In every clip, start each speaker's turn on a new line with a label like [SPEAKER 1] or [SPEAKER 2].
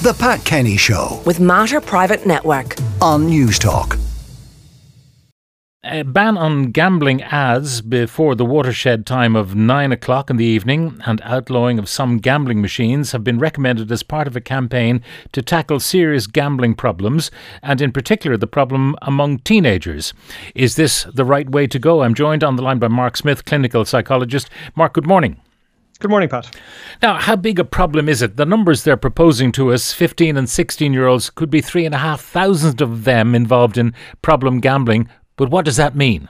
[SPEAKER 1] The Pat Kenny Show
[SPEAKER 2] with Mater Private Network
[SPEAKER 1] on News Talk.
[SPEAKER 3] A ban on gambling ads before the watershed time of 9 o'clock in the evening and outlawing of some gambling machines have been recommended as part of a campaign to tackle serious gambling problems, and in particular the problem among teenagers. Is this the right way to go? I'm joined on the line by Mark Smith, clinical psychologist. Mark, good morning.
[SPEAKER 4] Good morning, Pat.
[SPEAKER 3] Now, how big a problem is it? The numbers they're proposing to us, 15 and 16-year-olds, could be 3,500 of them involved in problem gambling. But what does that mean?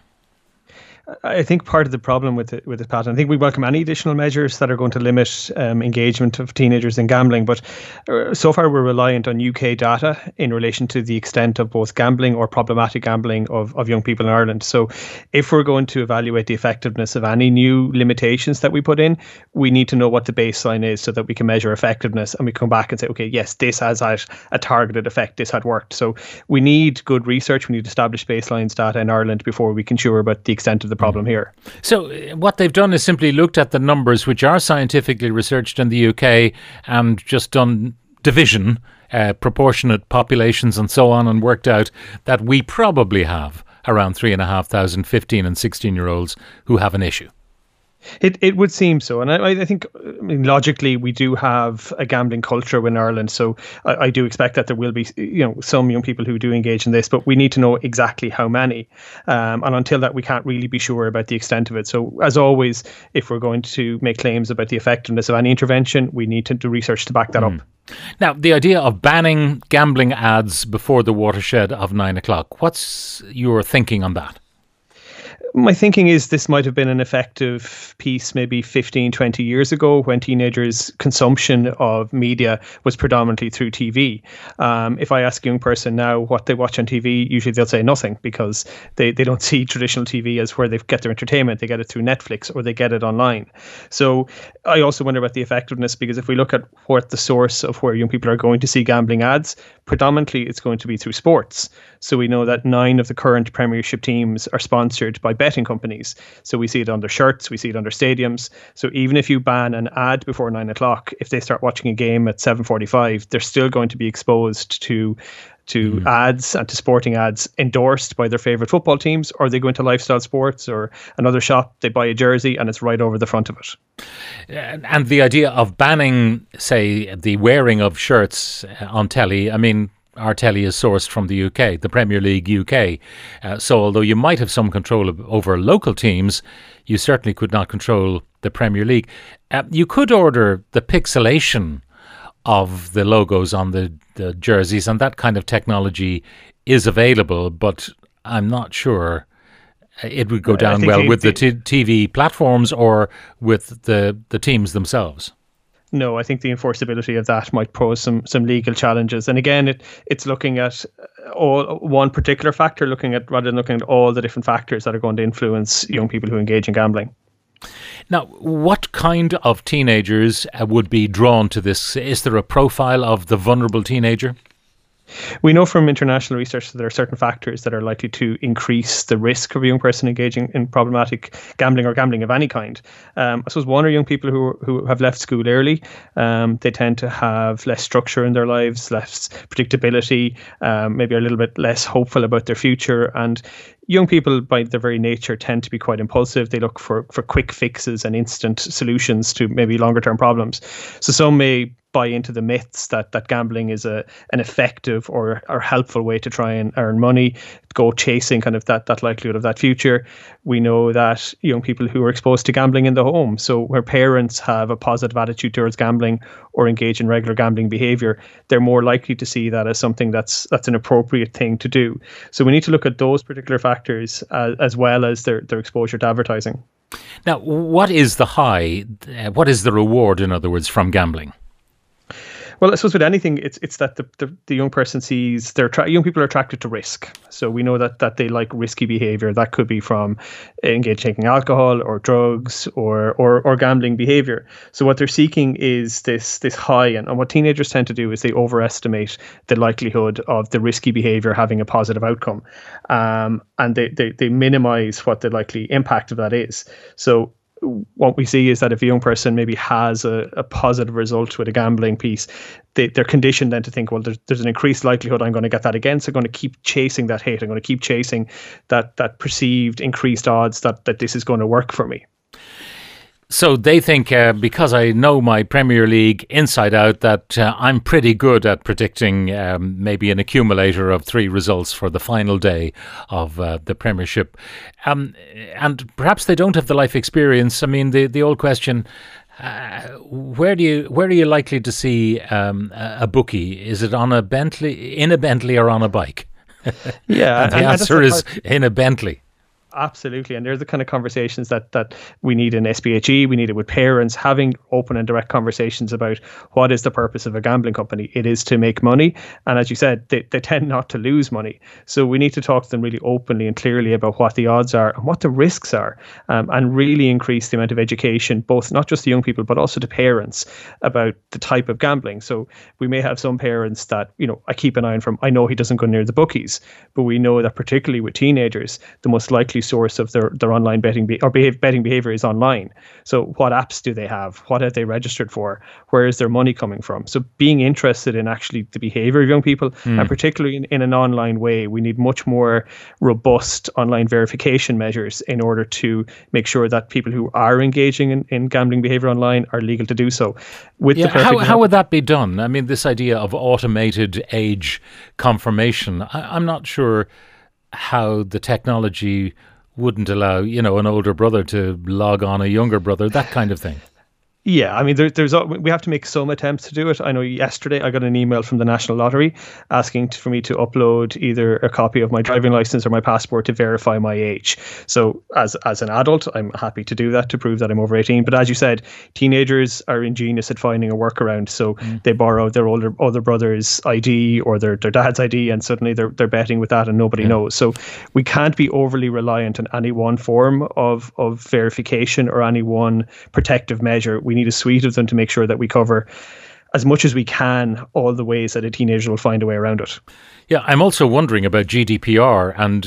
[SPEAKER 4] I think part of the problem with it, Pat, I think we welcome any additional measures that are going to limit engagement of teenagers in gambling. But so far, we're reliant on UK data in relation to the extent of both gambling or problematic gambling of young people in Ireland. So if we're going to evaluate the effectiveness of any new limitations that we put in, we need to know what the baseline is so that we can measure effectiveness and we come back and say, OK, yes, this has had a targeted effect. This had worked. So we need good research. We need established baselines data in Ireland before we can sure about the extent of the problem here.
[SPEAKER 3] So what they've done is simply looked at the numbers which are scientifically researched in the UK and just done division, proportionate populations and so on, and worked out that we probably have around 3,500 15 and 16-year-olds who have an issue.
[SPEAKER 4] It would seem so. And I think logically we do have a gambling culture in Ireland. So I do expect that there will be some young people who do engage in this, but we need to know exactly how many. And until that, we can't really be sure about the extent of it. So as always, if we're going to make claims about the effectiveness of any intervention, we need to do research to back that up.
[SPEAKER 3] Now, the idea of banning gambling ads before the watershed of 9 o'clock, what's your thinking on that?
[SPEAKER 4] My thinking is this might have been an effective piece maybe 15, 20 years ago when teenagers' consumption of media was predominantly through TV. If I ask a young person now what they watch on TV, usually they'll say nothing because they don't see traditional TV as where they get their entertainment. They get it through Netflix or they get it online. So I also wonder about the effectiveness, because if we look at what the source of where young people are going to see gambling ads, predominantly it's going to be through sports. So we know that 9 of the current Premiership teams are sponsored by betting companies. So we see it on their shirts, we see it on their stadiums. So even if you ban an ad before 9 o'clock, if they start watching a game at 7:45, they're still going to be exposed to ads and to sporting ads endorsed by their favourite football teams, or they go into Lifestyle Sports or another shop, they buy a jersey and it's right over the front of it.
[SPEAKER 3] And the idea of banning, say, the wearing of shirts on telly, I mean, our telly is sourced from the UK, the Premier League UK. So although you might have some control over local teams, you certainly could not control the Premier League. You could order the pixelation of the logos on the jerseys, and that kind of technology is available, but I'm not sure it would go down well with the TV platforms or with the teams themselves.
[SPEAKER 4] No, I think the enforceability of that might pose some legal challenges. And again, it's looking at one particular factor, rather than looking at all the different factors that are going to influence young people who engage in gambling.
[SPEAKER 3] Now, what kind of teenagers would be drawn to this? Is there a profile of the vulnerable teenager?
[SPEAKER 4] We know from international research that there are certain factors that are likely to increase the risk of a young person engaging in problematic gambling or gambling of any kind. I suppose one are young people who have left school early. They tend to have less structure in their lives, less predictability, maybe are a little bit less hopeful about their future. And young people, by their very nature, tend to be quite impulsive. They look for quick fixes and instant solutions to maybe longer term problems. So some may buy into the myths that gambling is an effective or helpful way to try and earn money, go chasing kind of that likelihood of that future. We know that young people who are exposed to gambling in the home, so where parents have a positive attitude towards gambling or engage in regular gambling behavior, they're more likely to see that as something that's an appropriate thing to do. So we need to look at those particular factors as well as their exposure to advertising.
[SPEAKER 3] Now, what is the high? What is the reward, in other words, from gambling?
[SPEAKER 4] Well, I suppose with anything, it's that the young person sees young people are attracted to risk. So we know that they like risky behavior. That could be from engaging in alcohol or drugs or gambling behavior. So what they're seeking is this high, and what teenagers tend to do is they overestimate the likelihood of the risky behavior having a positive outcome, and they minimize what the likely impact of that is. So what we see is that if a young person maybe has a positive result with a gambling piece, they're conditioned then to think, well, there's an increased likelihood I'm going to get that again, so I'm going to keep chasing that hit. I'm going to keep chasing that perceived increased odds that this is going to work for me.
[SPEAKER 3] So they think because I know my Premier League inside out that I'm pretty good at predicting maybe an accumulator of 3 results for the final day of the Premiership. And perhaps they don't have the life experience. I mean, the old question, where are you likely to see a bookie? Is it on a Bentley, in a Bentley, or on a bike?
[SPEAKER 4] Yeah.
[SPEAKER 3] And the answer is in a Bentley.
[SPEAKER 4] Absolutely. And there's the kind of conversations that we need in SPHE, we need it with parents, having open and direct conversations about what is the purpose of a gambling company. It is to make money. And as you said, they tend not to lose money. So we need to talk to them really openly and clearly about what the odds are and what the risks are, and really increase the amount of education, both not just to young people, but also to parents about the type of gambling. So we may have some parents that, I keep an eye on from, I know he doesn't go near the bookies, but we know that particularly with teenagers, the most likely source of their online betting betting behavior is online. So what apps do they have? What have they registered for? Where is their money coming from? So being interested in actually the behavior of young people, and particularly in an online way, we need much more robust online verification measures in order to make sure that people who are engaging in gambling behavior online are legal to do so.
[SPEAKER 3] How would that be done? I mean, this idea of automated age confirmation, I'm not sure how the technology wouldn't allow, an older brother to log on a younger brother, that kind of thing.
[SPEAKER 4] Yeah, I mean, we have to make some attempts to do it. I know yesterday I got an email from the National Lottery asking for me to upload either a copy of my driving license or my passport to verify my age. So as an adult, I'm happy to do that to prove that I'm over 18. But as you said, teenagers are ingenious at finding a workaround. So they borrow their older brother's ID or their dad's ID, and suddenly they're betting with that and nobody knows. So we can't be overly reliant on any one form of verification or any one protective measure. We need a suite of them to make sure that we cover as much as we can all the ways that a teenager will find a way around it.
[SPEAKER 3] Yeah, I'm also wondering about GDPR and,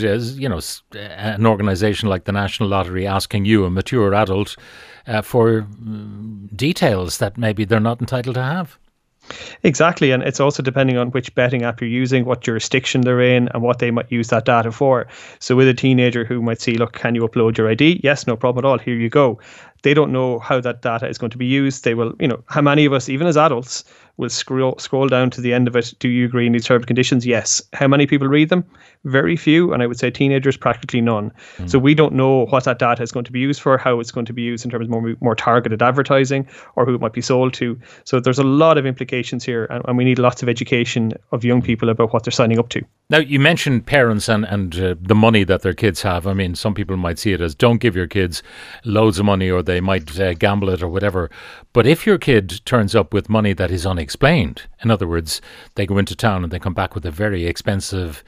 [SPEAKER 3] an organisation like the National Lottery asking you, a mature adult, for details that maybe they're not entitled to have.
[SPEAKER 4] Exactly, and it's also depending on which betting app you're using, what jurisdiction they're in, and what they might use that data for. So with a teenager who might see, look, can you upload your ID? Yes, no problem at all. Here you go. They don't know how that data is going to be used. They will, how many of us, even as adults, will scroll down to the end of it. Do you agree in these terms and conditions? Yes. How many people read them? Very few. And I would say teenagers, practically none. So we don't know what that data is going to be used for, how it's going to be used in terms of more targeted advertising, or who it might be sold to. So there's a lot of implications here, and we need lots of education of young people about what they're signing up to. Now,
[SPEAKER 3] you mentioned parents and the money that their kids have. I mean, some people might see it as don't give your kids loads of money, or they might gamble it or whatever. But if your kid turns up with money that is unexplained, in other words, they go into town and they come back with a very expensive,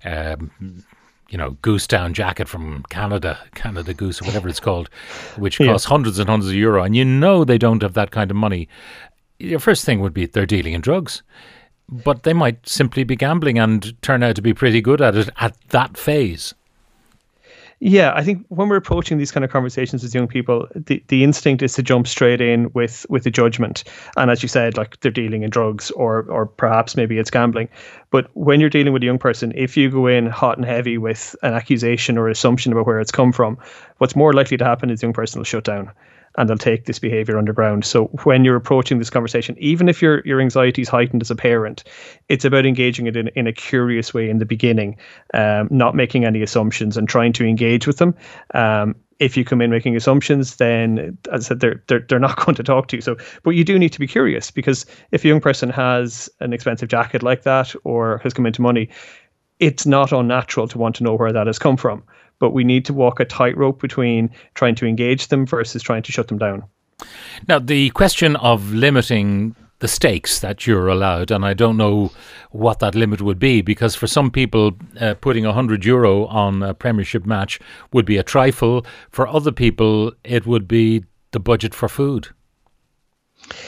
[SPEAKER 3] goose down jacket from Canada Goose or whatever it's called, which costs hundreds and hundreds of euro, and they don't have that kind of money, your first thing would be they're dealing in drugs. But they might simply be gambling and turn out to be pretty good at it at that phase.
[SPEAKER 4] Yeah, I think when we're approaching these kind of conversations with young people, the instinct is to jump straight in with a judgment. And as you said, like they're dealing in drugs or perhaps maybe it's gambling. But when you're dealing with a young person, if you go in hot and heavy with an accusation or assumption about where it's come from, what's more likely to happen is the young person will shut down and they'll take this behavior underground. So when you're approaching this conversation, even if your anxiety is heightened as a parent, it's about engaging it in a curious way in the beginning, not making any assumptions and trying to engage with them. If you come in making assumptions, then as I said, they're not going to talk to you. So, but you do need to be curious, because if a young person has an expensive jacket like that or has come into money, it's not unnatural to want to know where that has come from. But we need to walk a tightrope between trying to engage them versus trying to shut them down.
[SPEAKER 3] Now, the question of limiting the stakes that you're allowed, and I don't know what that limit would be, because for some people, putting €100 on a Premiership match would be a trifle. For other people, it would be the budget for food.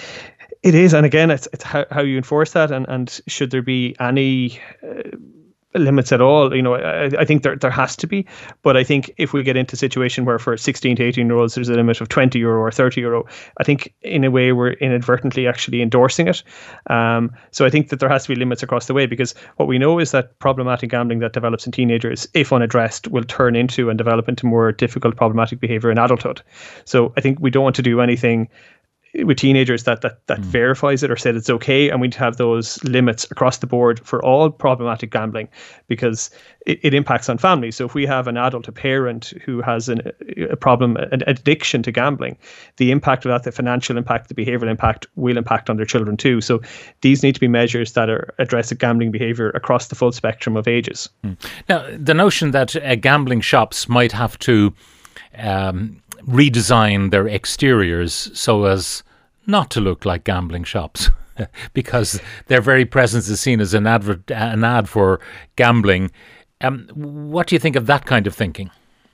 [SPEAKER 4] It is, and again, it's how you enforce that, and should there be any limits at all. I think there has to be, but I think if we get into a situation where for 16 to 18-year-olds there's a limit of €20 or €30, I think in a way we're inadvertently actually endorsing it. So I think that there has to be limits across the way, because what we know is that problematic gambling that develops in teenagers, if unaddressed, will turn into and develop into more difficult problematic behavior in adulthood. So I think we don't want to do anything with teenagers that verifies it or said it's okay, and we need to have those limits across the board for all problematic gambling, because it impacts on families. So if we have an adult, a parent who has a problem, an addiction to gambling, the impact of that, the financial impact, the behavioural impact, will impact on their children too. So these need to be measures that address gambling behaviour across the full spectrum of ages.
[SPEAKER 3] Now, the notion that gambling shops might have to redesign their exteriors so as not to look like gambling shops because their very presence is seen as an ad for gambling. What do you think of that kind of thinking?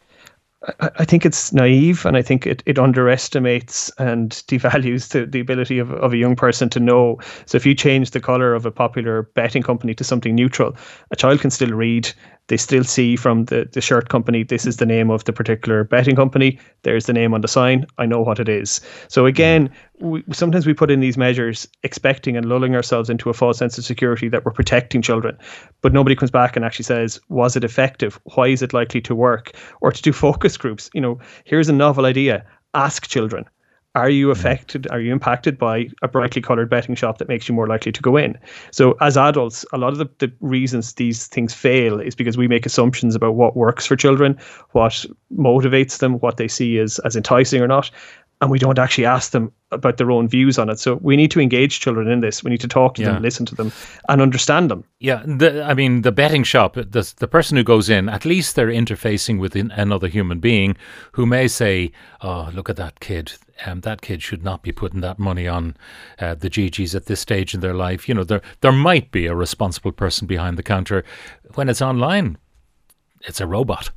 [SPEAKER 4] I think it's naive, and I think it underestimates and devalues the ability of a young person to know. So if you change the colour of a popular betting company to something neutral, a child can still read. They still see from the shirt company, this is the name of the particular betting company. There's the name on the sign. I know what it is. So again, sometimes we put in these measures expecting and lulling ourselves into a false sense of security that we're protecting children. But nobody comes back and actually says, was it effective? Why is it likely to work? Or to do focus groups. Here's a novel idea. Ask children. Are you affected? Are you impacted by a brightly coloured betting shop that makes you more likely to go in? So as adults, a lot of the reasons these things fail is because we make assumptions about what works for children, what motivates them, what they see as enticing or not. And we don't actually ask them about their own views on it. So we need to engage children in this. We need to talk to them, listen to them, and understand them.
[SPEAKER 3] Yeah, the betting shop, the person who goes in, at least they're interfacing with another human being who may say, oh, look at that kid. That kid should not be putting that money on the GGs at this stage in their life. There might be a responsible person behind the counter. When it's online, it's a robot.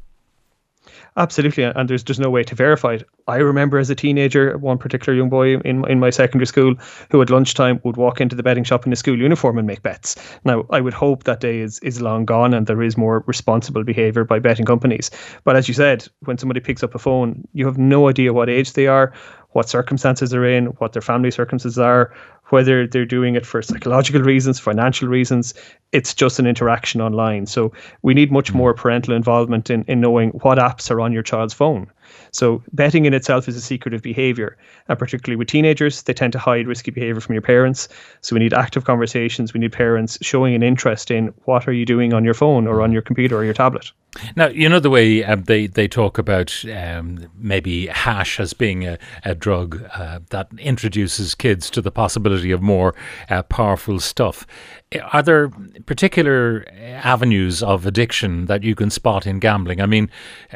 [SPEAKER 4] Absolutely, and there's no way to verify it. I remember as a teenager, one particular young boy in my secondary school who at lunchtime would walk into the betting shop in a school uniform and make bets. Now, I would hope that day is long gone and there is more responsible behaviour by betting companies. But as you said, when somebody picks up a phone, you have no idea what age they are, what circumstances they're in, what their family circumstances are, whether they're doing it for psychological reasons, financial reasons. It's just an interaction online. So we need much more parental involvement in knowing what apps are on your child's phone. So betting in itself is a secretive behaviour, and particularly with teenagers, they tend to hide risky behaviour from your parents. So we need active conversations. We need parents showing an interest in what are you doing on your phone or on your computer or your tablet.
[SPEAKER 3] Now, the way they talk about maybe hash as being a drug that introduces kids to the possibility of more powerful stuff. Are there particular avenues of addiction that you can spot in gambling? I mean,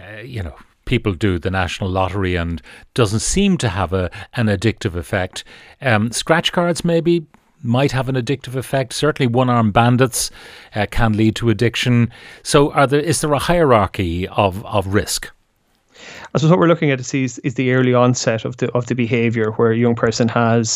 [SPEAKER 3] people do the national lottery and doesn't seem to have an addictive effect. Scratch cards maybe might have an addictive effect. Certainly one-armed bandits can lead to addiction. So is there a hierarchy of risk?
[SPEAKER 4] I suppose what we're looking at is the early onset of the behaviour, where a young person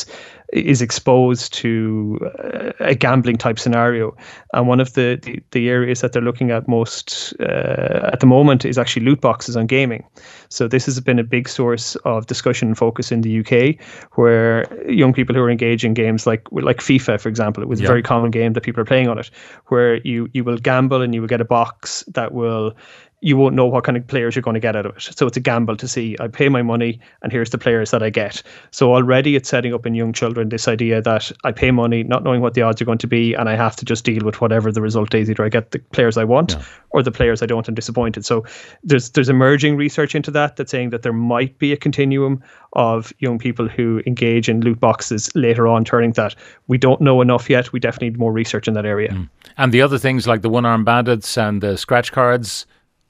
[SPEAKER 4] is exposed to a gambling type scenario. And one of the areas that they're looking at most at the moment is actually loot boxes on gaming. So this has been a big source of discussion and focus in the UK, where young people who are engaged in games like FIFA, for example, it was a very common game that people are playing on it, where you will gamble and you will get a box that you won't know what kind of players you're going to get out of it. So it's a gamble to see, I pay my money and here's the players that I get. So already it's setting up in young children this idea that I pay money not knowing what the odds are going to be, and I have to just deal with whatever the result is. Either I get the players I want or the players I don't, and disappointed. So there's emerging research into that's saying that there might be a continuum of young people who engage in loot boxes later on turning that. We don't know enough yet. We definitely need more research in that area.
[SPEAKER 3] And the other things like the one-armed bandits and the scratch cards,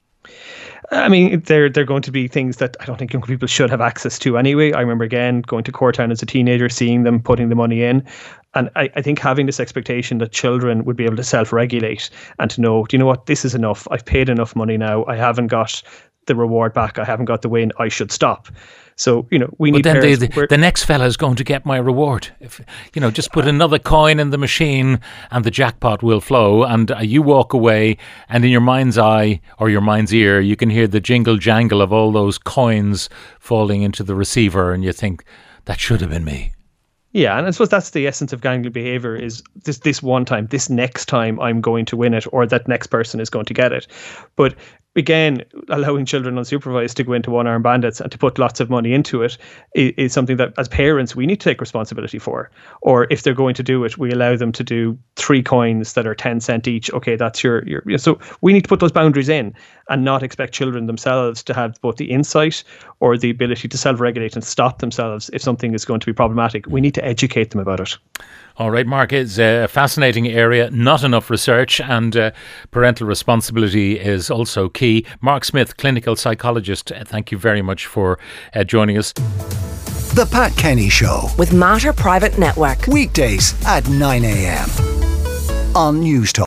[SPEAKER 4] I mean, they're going to be things that I don't think young people should have access to anyway. I remember, again, going to Courtown as a teenager, seeing them putting the money in. And I think having this expectation that children would be able to self-regulate and to know, do you know what, this is enough. I've paid enough money now. I haven't got the reward back. I haven't got the win. I should stop. So, we
[SPEAKER 3] But
[SPEAKER 4] need
[SPEAKER 3] then
[SPEAKER 4] parents.
[SPEAKER 3] the next fella is going to get my reward. If, just put another coin in the machine and the jackpot will flow, and you walk away, and in your mind's eye or your mind's ear, you can hear the jingle jangle of all those coins falling into the receiver, and you think, that should have been me.
[SPEAKER 4] Yeah, and I suppose that's the essence of gambling behavior, is this one time, this next time I'm going to win it, or that next person is going to get it. But again, allowing children unsupervised to go into one-armed bandits and to put lots of money into it is something that as parents we need to take responsibility for. Or if they're going to do it, we allow them to do 3 coins that are 10 cent each. Okay, that's your so we need to put those boundaries in and not expect children themselves to have both the insight or the ability to self-regulate and stop themselves if something is going to be problematic. We need to educate them about it.
[SPEAKER 3] All right, Mark, it's a fascinating area, not enough research, and parental responsibility is also key. Mark Smith, clinical psychologist, thank you very much for joining us.
[SPEAKER 1] The Pat Kenny Show.
[SPEAKER 2] With Mater Private Network.
[SPEAKER 1] Weekdays at 9 a.m. on News Talk.